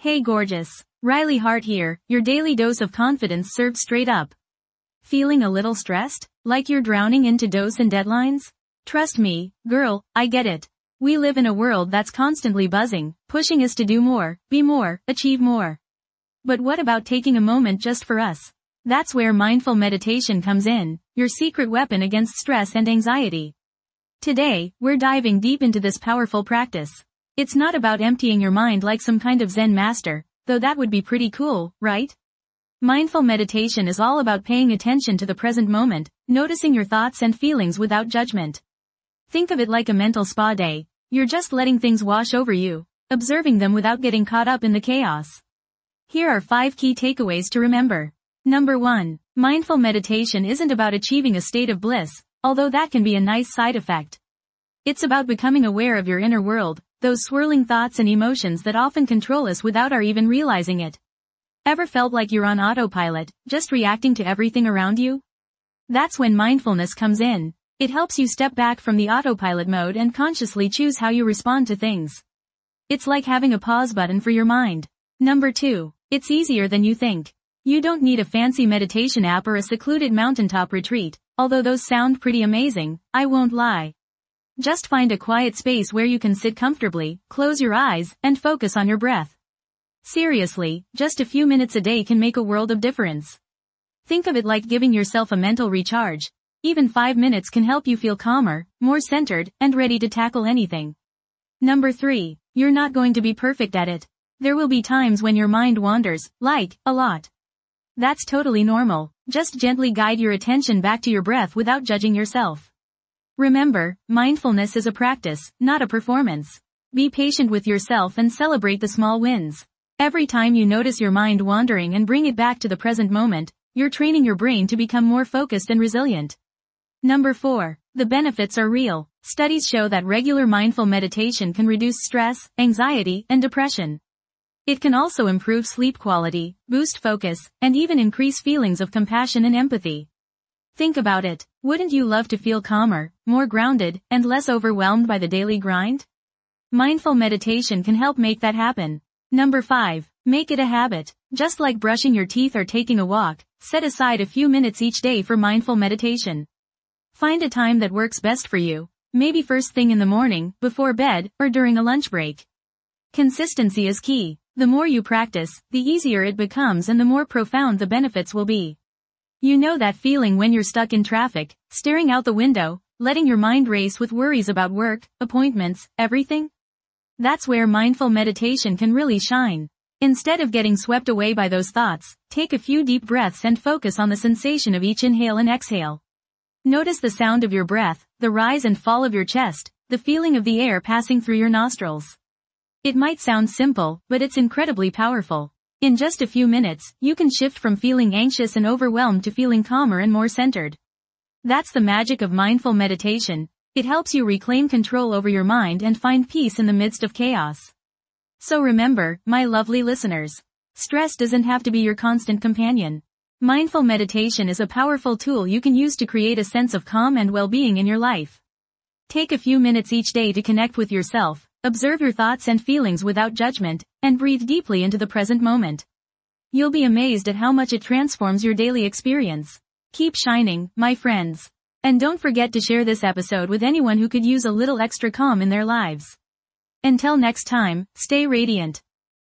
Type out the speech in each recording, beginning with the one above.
Hey gorgeous, Riley Hart here, your daily dose of confidence served straight up. Feeling a little stressed? Like you're drowning into dose and deadlines? Trust me, girl, I get it. We live in a world that's constantly buzzing, pushing us to do more, be more, achieve more. But what about taking a moment just for us? That's where mindful meditation comes in, your secret weapon against stress and anxiety. Today, we're diving deep into this powerful practice. It's not about emptying your mind like some kind of Zen master, though that would be pretty cool, right? Mindful meditation is all about paying attention to the present moment, noticing your thoughts and feelings without judgment. Think of it like a mental spa day. You're just letting things wash over you, observing them without getting caught up in the chaos. Here are 5 key takeaways to remember. Number 1. Mindful meditation isn't about achieving a state of bliss, although that can be a nice side effect. It's about becoming aware of your inner world, those swirling thoughts and emotions that often control us without our even realizing it. Ever felt like you're on autopilot, just reacting to everything around you? That's when mindfulness comes in. It helps you step back from the autopilot mode and consciously choose how you respond to things. It's like having a pause button for your mind. Number 2. It's easier than you think. You don't need a fancy meditation app or a secluded mountaintop retreat, although those sound pretty amazing, I won't lie. Just find a quiet space where you can sit comfortably, close your eyes, and focus on your breath. Seriously, just a few minutes a day can make a world of difference. Think of it like giving yourself a mental recharge. Even 5 minutes can help you feel calmer, more centered, and ready to tackle anything. Number 3. You're not going to be perfect at it. There will be times when your mind wanders, like, a lot. That's totally normal. Just gently guide your attention back to your breath without judging yourself. Remember, mindfulness is a practice, not a performance. Be patient with yourself and celebrate the small wins. Every time you notice your mind wandering and bring it back to the present moment, you're training your brain to become more focused and resilient. Number 4. The benefits are real. Studies show that regular mindful meditation can reduce stress, anxiety, and depression. It can also improve sleep quality, boost focus, and even increase feelings of compassion and empathy. Think about it. Wouldn't you love to feel calmer, more grounded, and less overwhelmed by the daily grind? Mindful meditation can help make that happen. Number 5. Make it a habit. Just like brushing your teeth or taking a walk, set aside a few minutes each day for mindful meditation. Find a time that works best for you. Maybe first thing in the morning, before bed, or during a lunch break. Consistency is key. The more you practice, the easier it becomes and the more profound the benefits will be. You know that feeling when you're stuck in traffic, staring out the window, letting your mind race with worries about work, appointments, everything? That's where mindful meditation can really shine. Instead of getting swept away by those thoughts, take a few deep breaths and focus on the sensation of each inhale and exhale. Notice the sound of your breath, the rise and fall of your chest, the feeling of the air passing through your nostrils. It might sound simple, but it's incredibly powerful. In just a few minutes, you can shift from feeling anxious and overwhelmed to feeling calmer and more centered. That's the magic of mindful meditation. It helps you reclaim control over your mind and find peace in the midst of chaos. So remember, my lovely listeners, stress doesn't have to be your constant companion. Mindful meditation is a powerful tool you can use to create a sense of calm and well-being in your life. Take a few minutes each day to connect with yourself, observe your thoughts and feelings without judgment, and breathe deeply into the present moment. You'll be amazed at how much it transforms your daily experience. Keep shining, my friends. And don't forget to share this episode with anyone who could use a little extra calm in their lives. Until next time, stay radiant.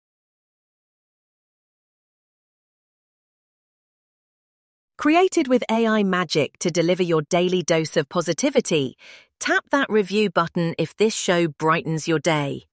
Created with AI magic to deliver your daily dose of positivity, tap that review button if this show brightens your day.